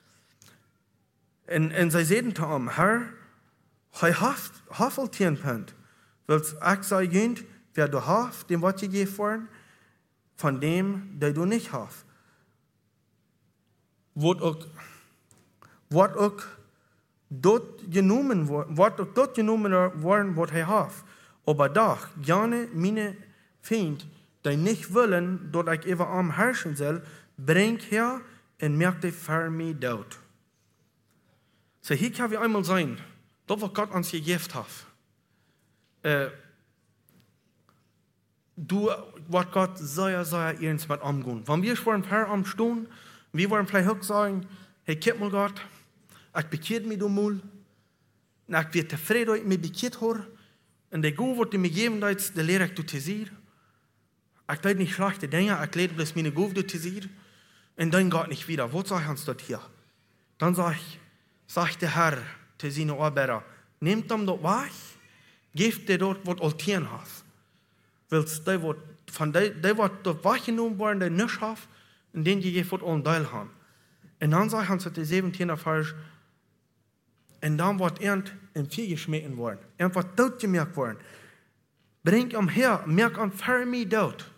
Und, und sie sagen zu ihm, Herr, hij hat, hat voll zehn Punt. Weil ich sage, wer du hast, dem wird gegeben worden, von dem, der du nicht hast. Wird auch, wird auch dort genommen worden, wird auch dort genommen worden, was er hat. Aber doch, gerne meine Feinde, die nicht wollen, dass ich über am herrschen soll, bringt her und merkt die für mich dort. So, hier kann wir einmal sein, das, was Gott uns gegeben hat. Äh, du, was Gott sehr, sehr ernst mit umgehen. Wenn wir schon per am stehen, wir wollen vielleicht auch sagen, hey, guck mal Gott, ich bekehrt mich du mal, und ich bin zufrieden, dass ich mich bekehrt habe, und der Gott, was du mir geben willst, der lehre ich du zu sehen. Ich leide nicht schlechte Dinge, ich leide bloß meine Gott du zu sehen, und dann geht nicht wieder. Was sag ich uns dort hier? Dann sag ich, sagt der Herr zu seinen Arbeiter, nehmt ihm dort weg, gebt dir dort, was altieren hast. Weil der wird von der, der wird dort weggenommen worden, der nichts hat, und den gegeben wird allen Teil haben. Und dann sagt uns der siebzehnte Vers, und dann wird irgend in Vieh geschmitten worden, irgend wird tot gemerkt worden. Bring ihm her, merk ihm für mich dort.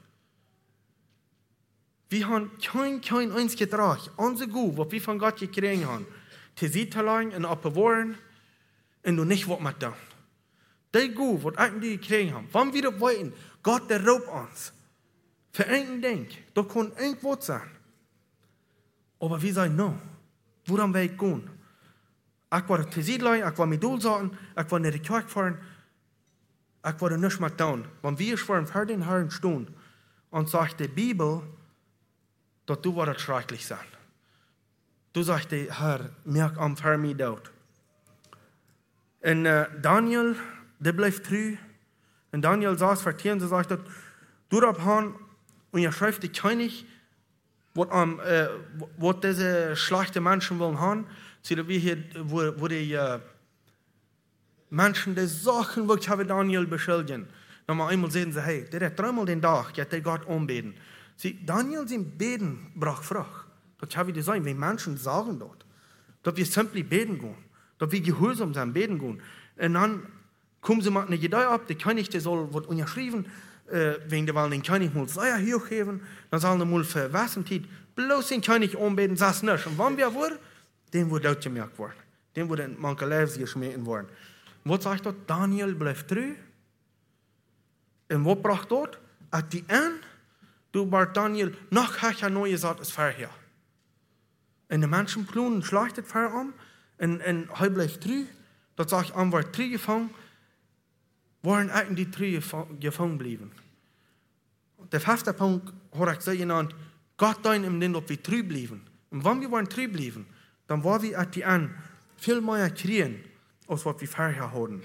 Wir haben kein, kein eins getragen, unser Gut, was wir von Gott gekriegt haben, zu sie zu legen und abbewahren, und du nicht was mit tun. Der Gut, was eigentlich gekriegt haben, wenn wir das wollen, Gott, der raubt uns. Für ein Ding, das kann irgendwo sein. Aber wir sagen, no, woran will ich gehen? Ich werde zu sie legen, ich werde mich durchsagen, ich werde in die Kirche fahren, ich werde nichts mehr tun. Wenn wir vor vor den Herrn stehen und sagt die Bibel, dass du wirst schrecklich sein. Du sagst, der Herr, merk am für mich dort. Und äh, Daniel, der bleibt treu. Und Daniel saß vor Tieren und sagte, du Rabhan, und ihr schreibt die König, was um, äh, diese schlechten Menschen wollen haben, so wie hier, wo, wo die äh, Menschen die Sachen, wo ich habe Daniel beschuldigen. Dann mal einmal sehen sie, hey, der hat dreimal den Tag, der hat Gott umbeten. Sie, Daniel, sein Beten brach Frucht. Das habe ich gesagt, wenn Menschen sagen dort, dass wir simply beten gehen, dass wir gehorsam sein, beten gehen. Und dann kommen sie mit einer Gedei ab, der König, der soll was unterschrieben, äh, wenn der den König mal Seier hochheben, dann sollen sie mal für Wassenzeit bloß den König umbeten, das nicht. Und wann wir wollen, dem wird dort gemerkt worden. Dem wird in manche Leben geschmitten worden. Und was sagt dort? Daniel bleibt treu. Und was braucht dort? At die Ende, du bart Daniel, noch hast ein neues Saat ist vorher. Und die Menschen plunen, schlachtet vor um, und, und er bleibt treu. Das sagt ich, er wird treu gefangen, waren eigentlich die treu gefangen bleiben. Der fünfte Punkt hat ich so genannt, Gott dein im Leben, ob wir treu bleiben. Und wenn wir wollen treu bleiben, dann wollen wir at die Ende viel mehr kriegen, als was wir vorher hatten.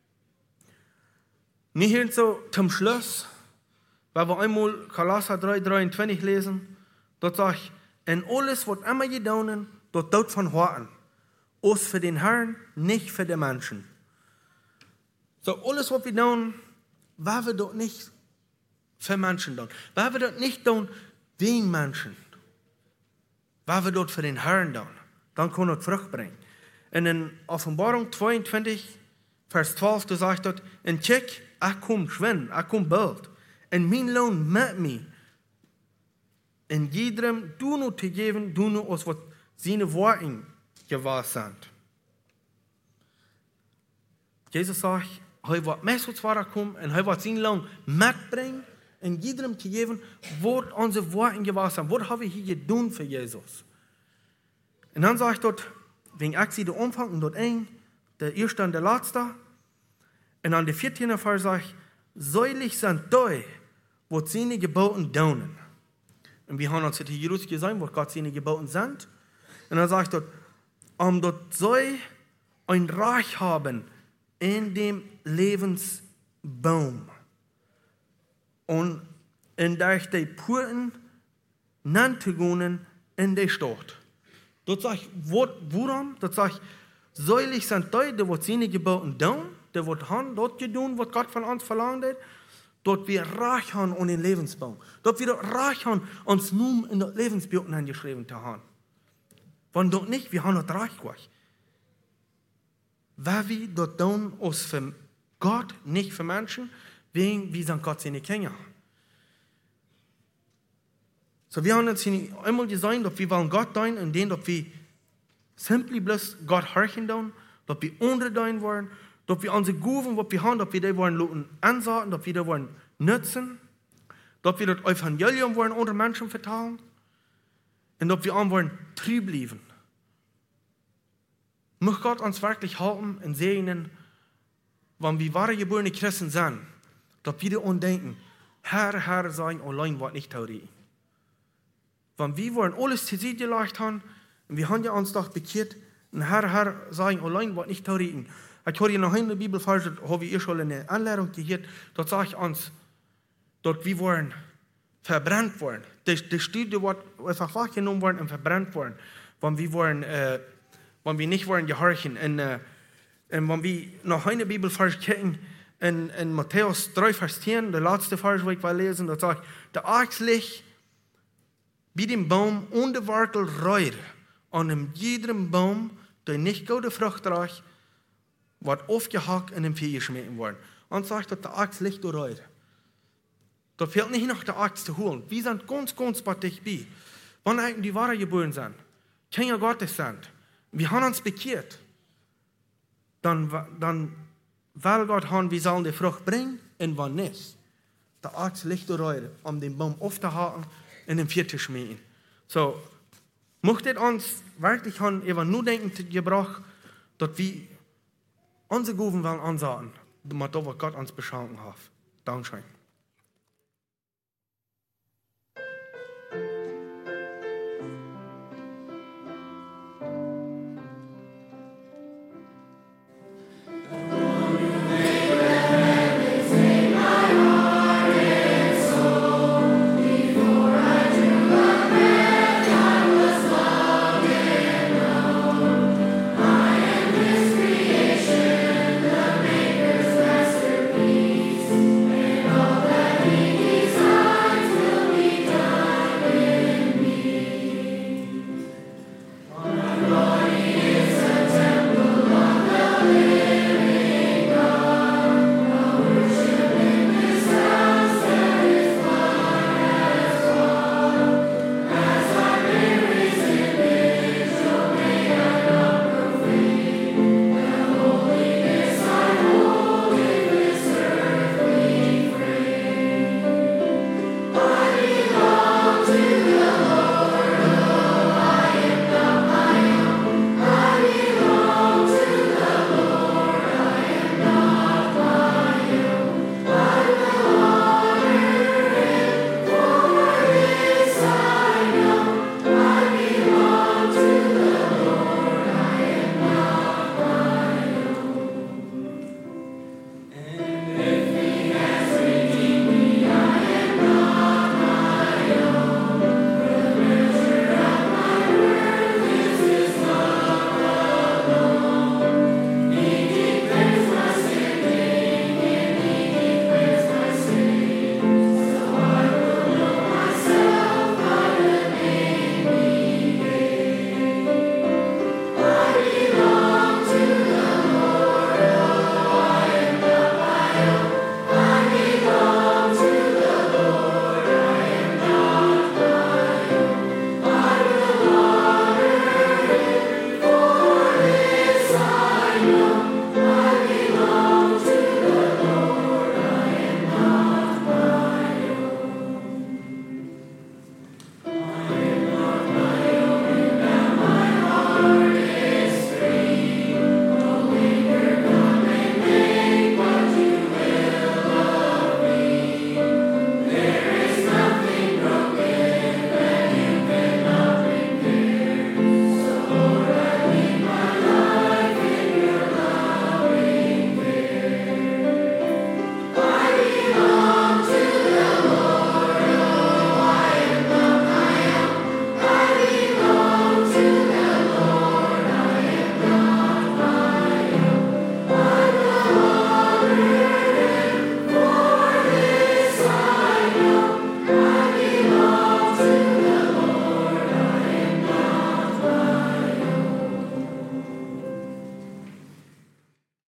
Nicht hier so zum Schluss, weil wir einmal Kolosser drei dreiundzwanzig lesen, dort sagt ich, in alles, was immer wir tun, dort tut von Horten. Aus für den Herrn, nicht für die Menschen. So, alles, was wir tun, weil wir dort nicht für Menschen tun. Weil wir dort nicht tun, wegen Menschen. Weil wir dort für den Herrn tun. Dann kann es Frucht bringen. Und in Offenbarung zweiundzwanzig, Vers zwölf, da sagt dort, und check, ich komme schwinn, ich komme bald. Und mein Lohn mit mir. In jedem du nur zu geben, du nur aus was seine Worte gewahr sind. Jesus sagt, er wird Messer zwar kommen und er wird sein Lohn mitbringen in jedem gegeben, was unsere Worte gewesen sind. Was haben wir hier getan für Jesus? Und dann sage ich dort, wegen Axi der Umfang und dort ein, der erste und der letzte. Und an der vierten Fall sage ich, säulich sind die, wo seine Geboten daunen. Und wir haben uns hier Jerusalem gesagt, wo Gott seine Geboten sind. Und dann sage ich dort, um dort soll ein Reich haben in dem Lebensbaum. Und in der ich die Purten Nantegunen in der Stadt. Dort sage ich, woran? Dort sage ich, säulich sind die, die wird seine Geboten tun, die wird haben, dort tun, was Gott von uns verlangt hat. Dort wir reich haben an den Lebensbaum. Dort wir reich haben, uns nun in das Lebensbild hingeschrieben zu haben. Wenn dort nicht, wir haben dort reich gemacht. Weil wir dort tun, uns für Gott, nicht für Menschen, wegen wir sind Gott seine Kinder. So, wir haben uns einmal gesagt, dass wir wollen Gott tun, indem dass wir simply bloß Gott horchen tun, dass wir untertun wollen, dass wir unsere Guven, was wir haben, dass wir die wollen ansagen, dass wir die wollen nutzen, dass wir das Evangelium wollen unter Menschen verteilen und dass wir an wollen treu bleiben. Möge Gott uns wirklich halten und segnen, wenn wir wahre geborene Christen sind, dass wir daran denken, Herr, Herr sagen, allein was nicht taurig. Wenn wir wollen alles zu sich gelegt haben, und wir haben ja uns doch bekehrt, und Herr, Herr sagen, allein was nicht taurig. Ich habe hier noch in der Bibel, habe ich schon eine Anlehrung gehört, dort sage ich uns, dort wir wollen verbrannt worden. Die, die Studie wird einfach wahrgenommen worden und verbrannt worden. Wenn wir wollen, äh, wenn wir nicht wollen gehorchen. Und, äh, und wenn wir noch in der Bibel gucken, in, in Matthäus drei, Vers zehn, der letzte Vers, wo ich will lesen, dort sagt, der Axt liegt wie dem Baum ohne Werkel reut, an jedem Baum, der nicht gute Frucht trägt, wird aufgehackt und im Vieh geschmissen worden. Und sagt, dass der Axt liegt und reut. Da fehlt nicht noch der Axt zu holen. Wir sind ganz, ganz bei dich bei. Wenn eigentlich die Wahre geboren sind, Kinder Gottes sind, wir haben uns bekehrt, dann, dann will Gott haben, wir sollen die Frucht bringen, und wenn nicht, der Axt liegt und reut, um den Baum aufzuhaken und im Vieh zu schmissen. So, möchtet uns wirklich haben, eben nur denken gebracht, dass wir unsere Guven wollen ansagen, damit was Gott uns beschenken hat. Dankeschön.